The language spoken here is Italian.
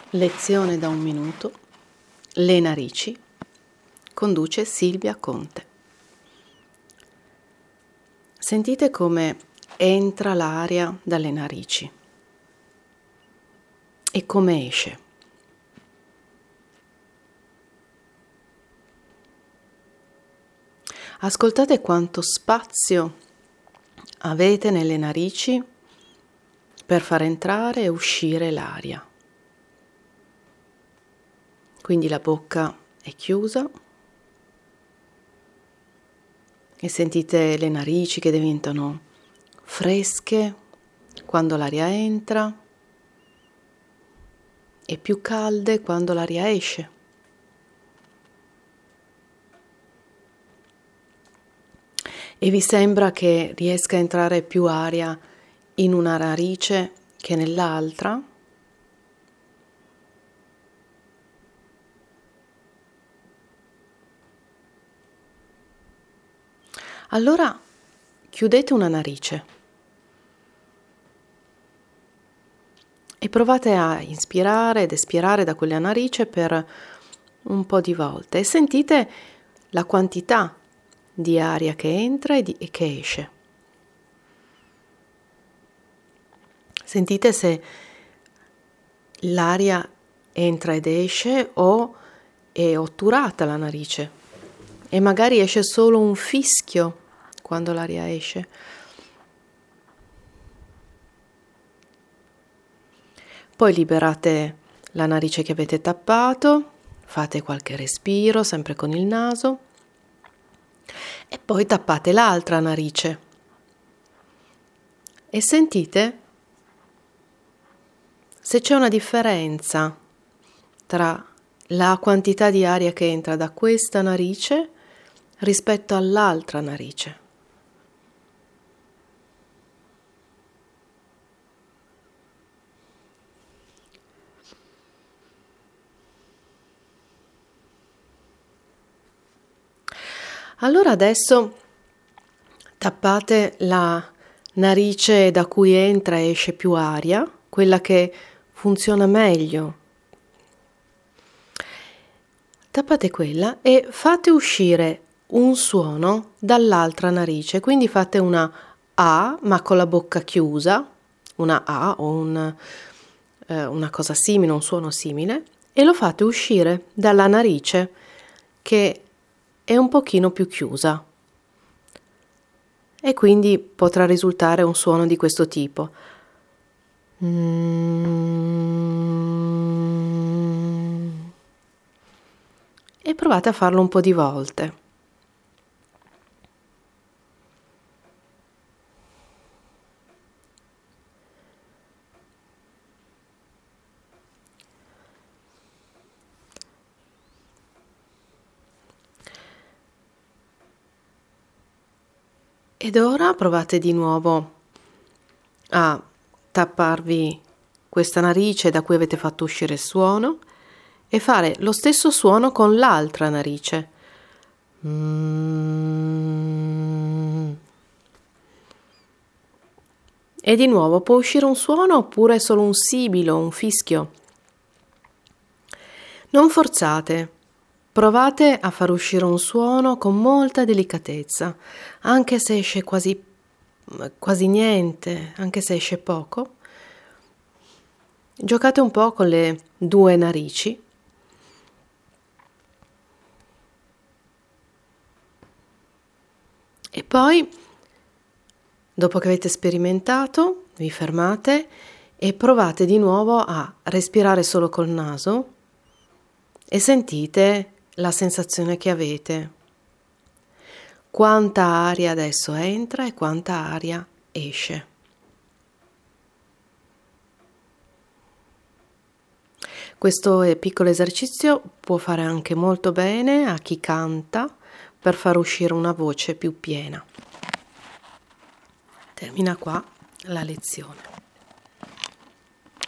Lezione da 1 minuto. Le narici. Conduce Silvia Conte. Sentite come entra l'aria dalle narici e come esce. Ascoltate quanto spazio avete nelle narici per far entrare e uscire l'aria. Quindi la bocca è chiusa e sentite le narici che diventano fresche quando l'aria entra e più calde quando l'aria esce. E vi sembra che riesca a entrare più aria in una narice che nell'altra? Allora chiudete una narice e provate a inspirare ed espirare da quella narice per un po' di volte e sentite la quantità di aria che entra e che esce. Sentite se l'aria entra ed esce o è otturata la narice e magari esce solo un fischio quando l'aria esce. Poi liberate la narice che avete tappato, fate qualche respiro sempre con il naso e poi tappate l'altra narice e sentite se c'è una differenza tra la quantità di aria che entra da questa narice rispetto all'altra narice. Allora adesso tappate la narice da cui entra e esce più aria, quella che funziona meglio. Tappate quella e fate uscire un suono dall'altra narice, quindi fate una A ma con la bocca chiusa, una A o una cosa simile, un suono simile, e lo fate uscire dalla narice che è un pochino più chiusa e quindi potrà risultare un suono di questo tipo. E provate a farlo un po' di volte. Ed ora provate di nuovo a tapparvi questa narice da cui avete fatto uscire il suono e fare lo stesso suono con l'altra narice. E di nuovo può uscire un suono oppure solo un sibilo, un fischio. Non forzate. Provate a far uscire un suono con molta delicatezza, anche se esce quasi niente, anche se esce poco. Giocate un po' con le 2 narici. E poi, dopo che avete sperimentato, vi fermate e provate di nuovo a respirare solo col naso e sentite la sensazione che avete. Quanta aria adesso entra e quanta aria esce. Questo piccolo esercizio può fare anche molto bene a chi canta per far uscire una voce più piena. Termina qua la lezione.